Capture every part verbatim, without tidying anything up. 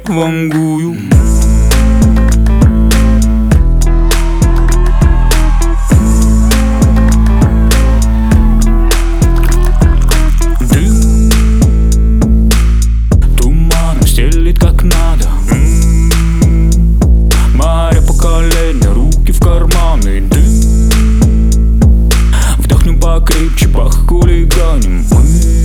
вангую. Как надо. М-м-м. Море по колено, руки в карманы. Дым. Вдохнем покрепче, похулиганим мы.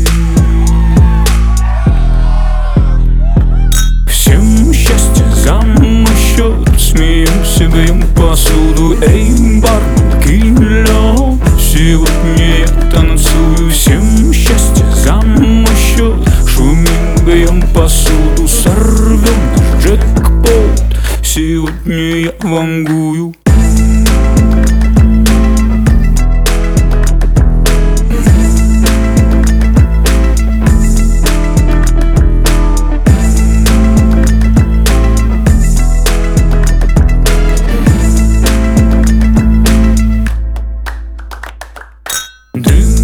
Всем счастье за мой счет. Смеемся, бьем посуду. Эй, бармен, кинь лёд. Сегодня я танцую. Всем счастье за мой счет. Шумим, бьем посуду. Сорвем наш джекпот. Сегодня я вангую. Дым.